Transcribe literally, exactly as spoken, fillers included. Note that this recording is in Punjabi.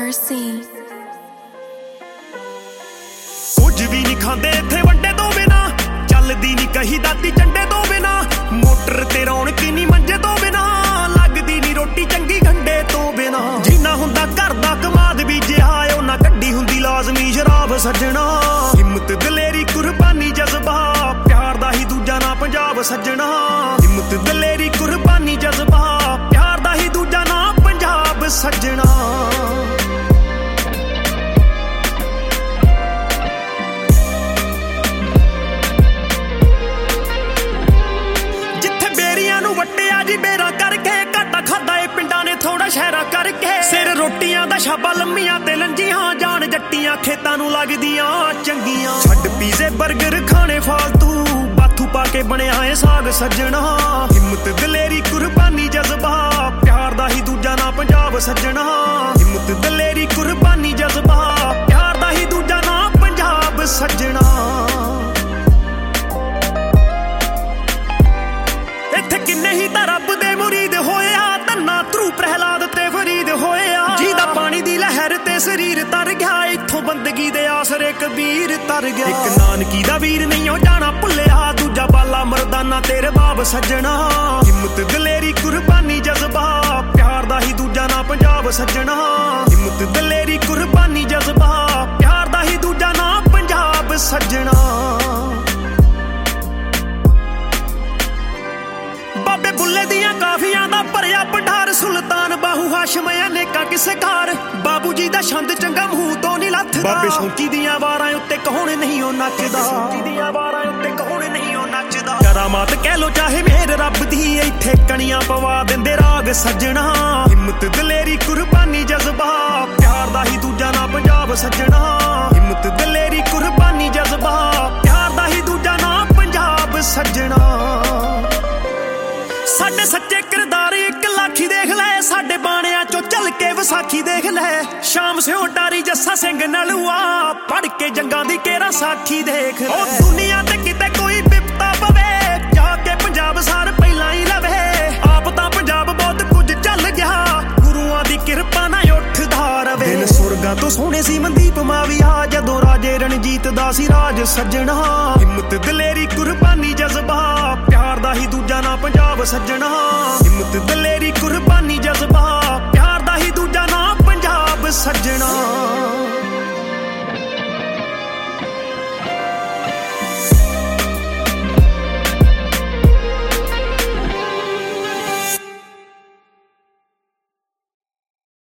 Mercy ਕੁਝ ਵੀ ਨਹੀਂ ਖਾਂਦੇ ਇੱਥੇ ਵੰਡੇ ਤੋਂ ਬਿਨਾ, ਚੱਲਦੀ ਨਹੀਂ ਕਹੀ ਦਾਤੀ ਝੰਡੇ ਤੋਂ ਬਿਨਾ, ਮੋਟਰ ਤੇ ਰੌਣਕ ਨਹੀਂ ਮੰਜੇ ਤੋਂ ਬਿਨਾ, ਲੱਗਦੀ ਨਹੀਂ ਰੋਟੀ ਚੰਗੀ ਗੰਡੇ ਤੋਂ ਬਿਨਾ। ਜਿੰਨਾ ਹੁੰਦਾ ਘਰ ਦਾ ਕਮਾਦ ਬੀਜਿਆ ਉਹਨਾਂ ਕੱਢੀ ਹੁੰਦੀ ਲਾਜ਼ਮੀ ਸ਼ਰਾਬ ਸੱਜਣਾ। ਹਿੰਮਤ ਦਲੇਰੀ ਕੁਰਬਾਨੀ ਜਜ਼ਬਾ ਪਿਆਰ ਦਾ ਹੀ ਦੂਜਾ ਨਾਂ ਪੰਜਾਬ ਸੱਜਣਾ। ਹਿੰਮਤ ਦਲੇਰੀ ਕੁਰਬਾਨੀ ਜਜ਼ਬਾ ਪਿਆਰ ਦਾ ਹੀ ਦੂਜਾ ਨਾਂ ਪੰਜਾਬ ਸੱਜਣਾ। ਵੱਟਿਆ ਜੀ ਬੇਰਾ ਕਰਕੇ ਘਾਟਾ ਖਾਦਾ ਏ ਪਿੰਡਾਂ ਨੇ ਥੋੜਾ ਸ਼ਹਿਰਾ ਕਰਕੇ। ਸਿਰ ਰੋਟੀਆਂ ਦਾ ਛਾਪਾ ਲੰਮੀਆਂ ਤੇ ਲੰਜੀਆਂ, ਜਾਣ ਜੱਟੀਆਂ ਖੇਤਾਂ ਨੂੰ ਲੱਗਦੀਆਂ ਚੰਗੀਆਂ। ਛੱਡ ਪੀਜ਼ੇ ਬਰਗਰ ਖਾਣੇ ਫਾਲਤੂ, ਬਾਥੂ ਪਾ ਕੇ ਬਣਿਆ ਏ ਸਾਗ ਸੱਜਣਾ। ਹਿੰਮਤ ਦਲੇਰੀ ਕੁਰਬਾਨੀ ਜਜ਼ਬਾ ਪਿਆਰ ਦਾ ਹੀ ਦੂਜਾ ਨਾਂ ਪੰਜਾਬ ਸੱਜਣਾ। ਹਿੰਮਤ ਦਲੇਰੀ ਕੁਰਬਾਨੀ ਜਜ਼ਬਾ ਪਿਆਰ ਦਾ ਹੀ ਦੂਜਾ ਨਾਂ ਪੰਜਾਬ ਸੱਜਣਾ। ਕਿੰਨੇ ਹੀ ਤਾਂ ਰੱਬ ਦੇ ਮੁਰੀਦ ਹੋਇਆ, ਧੰਨਾ ਧਰੂ ਪ੍ਰਹਿਲਾਦ ਤੇ ਫਰੀਦ ਹੋਇਆ। ਜਿਹਦਾ ਪਾਣੀ ਦੀ ਲਹਿਰ ਤੇ ਸਰੀਰ ਤਰ ਗਿਆ, ਇੱਥੋਂ ਬੰਦਗੀ ਦੇ ਆਸਰੇ ਕਬੀਰ ਤਰ ਗਿਆ। ਇੱਕ ਨਾਨਕੀ ਦਾ ਵੀਰ ਨਹੀਂ ਉਹ ਜਾਣਾ ਭੁੱਲਿਆ, ਦੂਜਾ ਬਾਲਾ ਮਰਦਾਨਾ ਤੇਰੇ ਬਾਬ ਸੱਜਣਾ। ਹਿੰਮਤ ਦਲੇਰੀ ਕੁਰਬਾਨੀ ਜਜ਼ਬਾ ਪਿਆਰ ਦਾ ਹੀ ਦੂਜਾ ਨਾਂ ਪੰਜਾਬ ਸੱਜਣਾ। ਹਿੰਮਤ ਦਲੇਰੀ ਕੁਰਬਾਨੀ ਜਜ਼ਬਾ ਪਿਆਰ ਦਾ ਹੀ ਦੂਜਾ ਨਾਂ ਪੰਜਾਬ ਸੱਜਣਾ। ਬਾਬੇ ਬੁੱਲੇ ਦੀਆਂ ਕਾਫੀਆਂ ਦਾ ਭਰਿਆ ਭੰਡਾਰ, ਸੁਲਤਾਨ ਬਾਹੂ ਹਾਸ਼ਮ ਅਨੇਕਾਂ ਕਿਸੇ ਘਰ। ਬਾਬੂ ਜੀ ਦਾ ਛੰਦ ਚੰਗਾ ਮੂੰਹ ਤੋਂ ਨਹੀਂ ਲੱਥਦਾ, ਬਾਬੇ ਸ਼ੌਂਕੀ ਦੀਆਂ ਵਾਰਾਂ ਉੱਤੇ ਕੌਣ ਨਹੀਂ ਉਹ ਨੱਚਦਾ। ਸ਼ੌਂਕੀ ਦੀਆਂ ਵਾਰਾਂ ਉੱਤੇ ਕੌਣ ਨਹੀਂ ਉਹ ਨੱਚਦਾ। ਕਰਾਮਾਤ ਕਹਿ ਲੋ ਚਾਹੇ ਮੇਰ ਰੱਬ ਦੀ, ਇੱਥੇ ਕਣੀਆਂ ਪਵਾ ਦਿੰਦੇ ਰਾਗ ਸੱਜਣਾ। ਹਿੰਮਤ ਦਲੇਰੀ ਕੁਰਬਾਨੀ ਜਜ਼ਬਾ ਪਿਆਰ ਦਾ ਹੀ ਦੂਜਾ ਨਾਂ ਪੰਜਾਬ ਸੱਜਣਾ। ਹਿੰਮਤ ਦਲੇਰੀ ਕੁਰਬਾਨੀ ਜਜ਼ਬਾ ਪਿਆਰ ਦਾ ਹੀ ਦੂਜਾ ਨਾਂ ਪੰਜਾਬ ਸੱਜਣਾ। ਸਾਡੇ ਸੱਚੇ ਕਿਰਦਾਰ ਇੱਕ ਲਾਖੀ ਦੇਖ ਲੈ, ਸਾਡੇ ਬਾਣਿਆਂ ਚੋਂ ਚੱਲ ਕੇ ਵਿਸਾਖੀ ਦੇਖ ਲੈ। ਸ਼ਾਮ ਸਿਓ ਟਾਰੀ ਜੱਸਾ ਸਿੰਘ ਨਲੂਆ, ਪੜ ਕੇ ਜੰਗਾਂ ਦੀ ਕੇਰਾ ਸਾਖੀ ਦੇਖ ਲੈ। ਉਹ ਦੁਨੀਆ ਤੇ ਕਿਤੇ ਕੋਈ ਬਿਪਤਾ ਪਵੇ, ਜਾ ਕੇ ਪੰਜਾਬ ਸਾਰ ਪਹਿਲਾਂ ਹੀ ਲਵੇ। ਆਪ ਤਾਂ ਪੰਜਾਬ ਬਹੁਤ ਕੁਝ ਚੱਲ ਗਿਆ, ਗੁਰੂਆਂ ਦੀ ਕਿਰਪਾ ਨਾਲ ਉੱਠਦਾ ਰਵੇ। ਦਿਨ ਸੁਰਗਾਂ ਤੋਂ ਸੋਹਣੇ ਸੀ ਮਨਦੀਪ ਮਾਵੀਆ, ਜਦੋਂ ਰਾਜੇ ਰਣਜੀਤ ਦਾ ਸੀ ਰਾਜ ਸੱਜਣਾ। ਹਿੰਮਤ ਦਲੇਰੀ ਕੁਰਬਾਨੀ ਜਜ਼ਬਾ ਪਿਆਰ ਦਾ ਹੀ ਦੂਜਾ ਨਾਂ ਪੰਜਾਬ ਸੱਜਣਾ। ਹਿੰਮਤ ਦਲੇਰੀ ਕੁਰਬਾਨੀ ਜਜ਼ਬਾ ਪਿਆਰ ਦਾ ਹੀ ਦੂਜਾ ਨਾਂ ਪੰਜਾਬ ਸੱਜਣਾ।